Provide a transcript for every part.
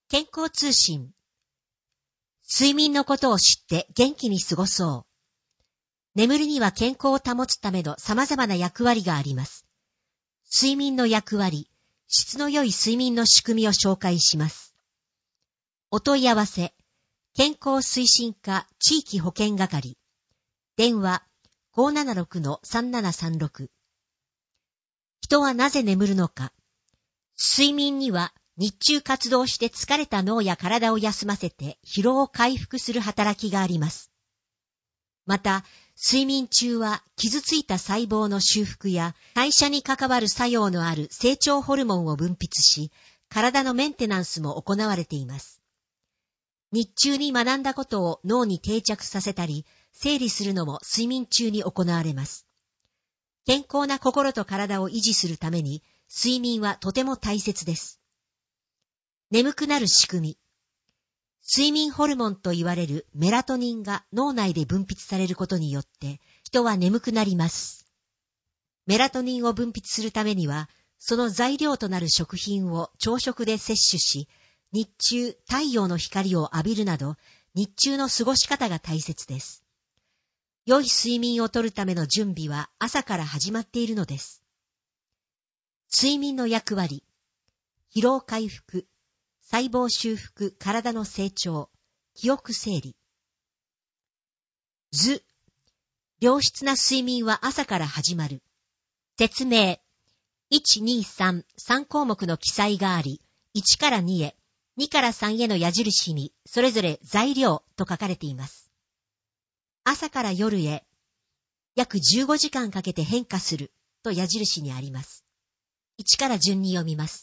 健康通信。睡眠のことを知って元気に過ごそう。眠るには健康を保つための様々な役割があります。睡眠の役割、質の良い睡眠の仕組みを紹介します。お問い合わせ、健康推進課地域保健係。電話 576-3736。人はなぜ眠るのか。睡眠には日中活動して疲れた脳や体を休ませて疲労を回復する働きがあります。また、睡眠中は傷ついた細胞の修復や代謝に関わる作用のある成長ホルモンを分泌し、体のメンテナンスも行われています。日中に学んだことを脳に定着させたり、整理するのも睡眠中に行われます。健康な心と体を維持するために、睡眠はとても大切です。眠くなる仕組み。睡眠ホルモンと言われるメラトニンが脳内で分泌されることによって人は眠くなります。メラトニンを分泌するためにはその材料となる食品を朝食で摂取し、日中太陽の光を浴びるなど日中の過ごし方が大切です。良い睡眠をとるための準備は朝から始まっているのです。睡眠の役割。疲労回復。細胞修復、体の成長、記憶整理。図。良質な睡眠は朝から始まる。説明。1、2、3、3項目の記載があり、1から2へ、2から3への矢印に、それぞれ材料と書かれています。朝から夜へ、約15時間かけて変化すると矢印にあります。1から順に読みます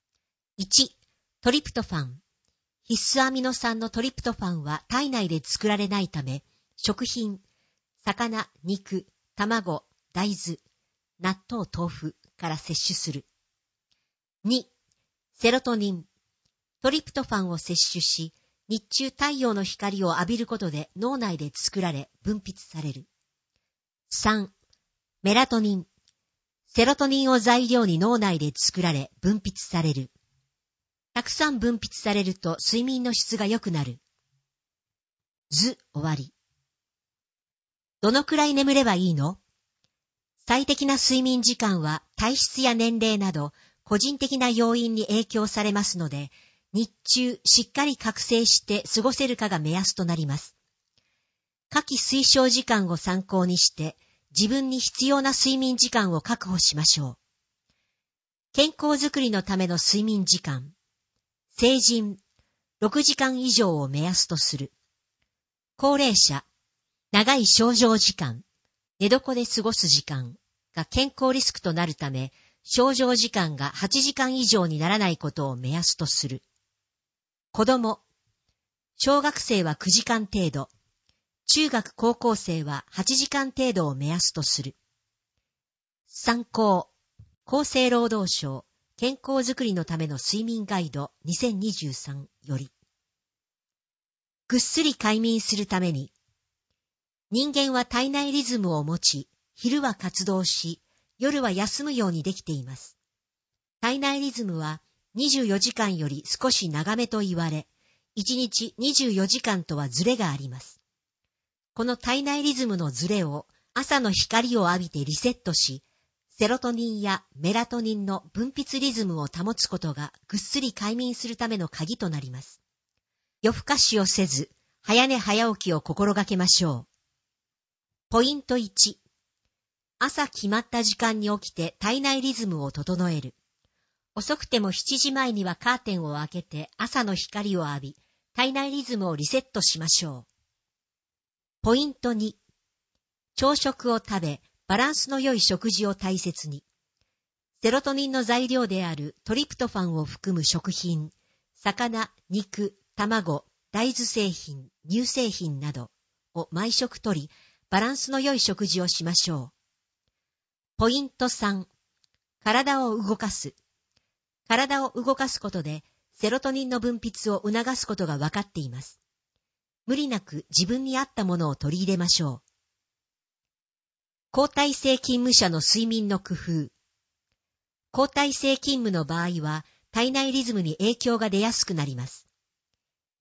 。1、トリプトファン。必須アミノ酸のトリプトファンは体内で作られないため、食品、魚、肉、卵、大豆、納豆、豆腐から摂取する。2、セロトニン。トリプトファンを摂取し、日中太陽の光を浴びることで脳内で作られ、分泌される。3、メラトニン。セロトニンを材料に脳内で作られ、分泌される。たくさん分泌されると睡眠の質が良くなる。図終わり。どのくらい眠ればいいの？最適な睡眠時間は体質や年齢など個人的な要因に影響されますので、日中しっかり覚醒して過ごせるかが目安となります。下記推奨時間を参考にして自分に必要な睡眠時間を確保しましょう。健康づくりのための睡眠時間。成人、6時間以上を目安とする。高齢者、長い床上時間、寝床で過ごす時間が健康リスクとなるため、床上時間が8時間以上にならないことを目安とする。子供、小学生は9時間程度、中学高校生は8時間程度を目安とする。参考、厚生労働省、健康づくりのための睡眠ガイド2023より。ぐっすり快眠するために、人間は体内リズムを持ち、昼は活動し、夜は休むようにできています。体内リズムは24時間より少し長めと言われ、1日24時間とはズレがあります。この体内リズムのズレを朝の光を浴びてリセットし、セロトニンやメラトニンの分泌リズムを保つことがぐっすり快眠するための鍵となります。夜更かしをせず、早寝早起きを心がけましょう。ポイント1、朝決まった時間に起きて体内リズムを整える。遅くても7時前にはカーテンを開けて朝の光を浴び、体内リズムをリセットしましょう。ポイント2、朝食を食べ、バランスの良い食事を大切に。セロトニンの材料であるトリプトファンを含む食品、魚、肉、卵、大豆製品、乳製品などを毎食とり、バランスの良い食事をしましょう。ポイント3、体を動かす。体を動かすことで、セロトニンの分泌を促すことが分かっています。無理なく自分に合ったものを取り入れましょう。交代制勤務者の睡眠の工夫。交代制勤務の場合は体内リズムに影響が出やすくなります。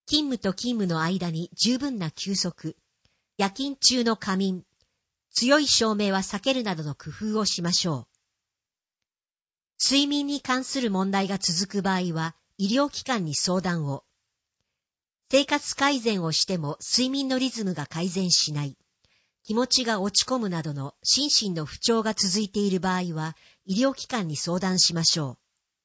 勤務と勤務の間に十分な休息、夜勤中の仮眠、強い照明は避けるなどの工夫をしましょう。睡眠に関する問題が続く場合は、医療機関に相談を。生活改善をしても睡眠のリズムが改善しない、気持ちが落ち込むなどの心身の不調が続いている場合は、医療機関に相談しましょう。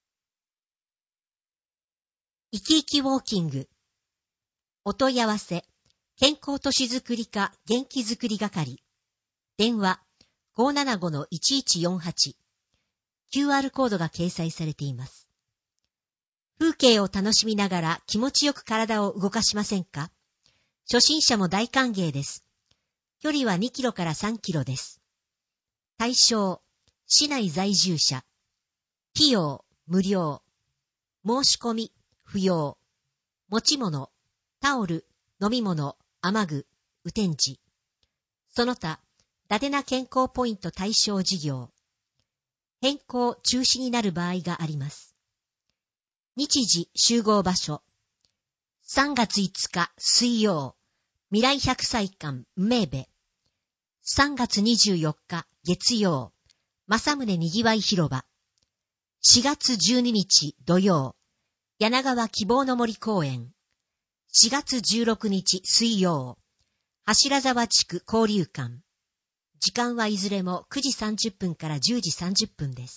生き生きウォーキング。お問い合わせ、健康都市づくり課元気づくり係。電話、575-1148。QR コードが掲載されています。風景を楽しみながら気持ちよく体を動かしませんか？初心者も大歓迎です。距離は2キロから3キロです。対象、市内在住者。費用、無料。申し込み、不要。持ち物、タオル、飲み物、雨具、雨天時。その他、伊達な健康ポイント対象事業。変更中止になる場合があります。日時集合場所。3月5日水曜、未来百歳館梅部。3月24日月曜、正宗にぎわい広場。4月12日土曜、柳川希望の森公園。4月16日水曜、柱沢地区交流館。時間はいずれも9時30分から10時30分です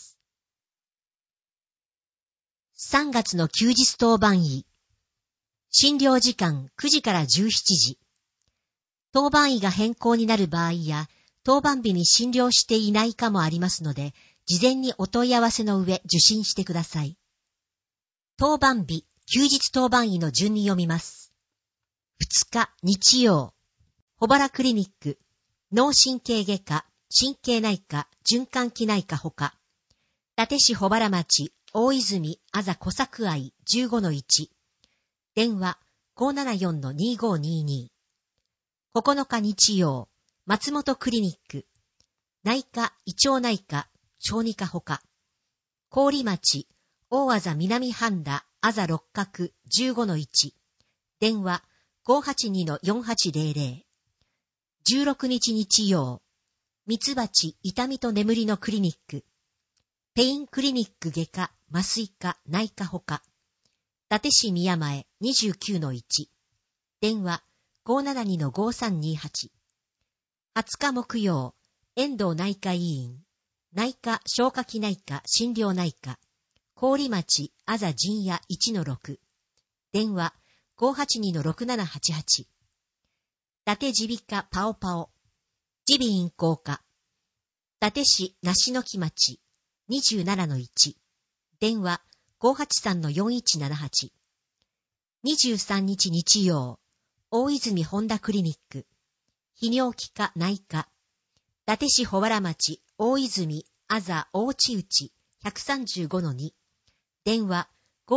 。3月の休日当番医。診療時間9時から17時。当番医が変更になる場合や、当番日に診療していないかもありますので、事前にお問い合わせの上受診してください。当番日、休日当番医の順に読みます。2日日曜、保原クリニック、脳神経外科、神経内科、循環器内科ほか、伊達市保原町、大泉あざ小作愛 15-1。電話 574-2522。9日日曜、松本クリニック、内科、胃腸内科、小児科ほか、郡町、大あざ南半田あざ六角 15-1。電話 582-4800。16日日曜、ミツバチ痛みと眠りのクリニック、ペインクリニック外科、麻酔科、内科ほか、伊達市宮前 29-1。電話 572-5328。20日木曜、遠藤内科医院、内科消化器内科診療内科、郡町あざ陣屋 1-6。電話 582-6788。伊達耳鼻科パオパオ、耳鼻咽喉科、伊達市梨の木町 27-1。電話 583-4178。23日日曜、大泉本田クリニック、泌尿器科内科、伊達市保原町大泉あざ大内内 135-2。電話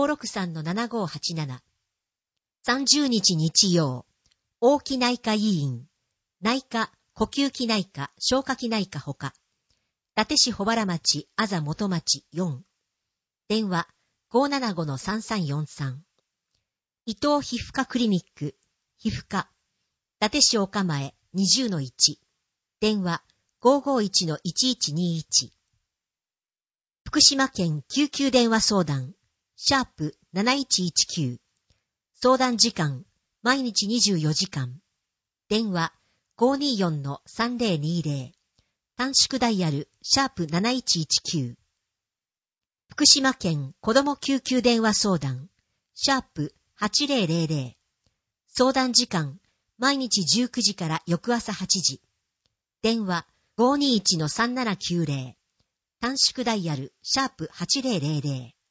563-7587。30日日曜、大木内科医院、内科、呼吸器内科、消化器内科ほか、伊達市保原町、あざ元町4。電話 575-3343。伊藤皮膚科クリニック、皮膚科、伊達市岡前 20-1。電話 551-1121。福島県救急電話相談、#7119。相談時間、毎日24時間。電話 524-3020。短縮ダイヤル、#7119。福島県子ども救急電話相談、#8000。相談時間、毎日19時から翌朝8時。電話 521-3790。短縮ダイヤル、#8000。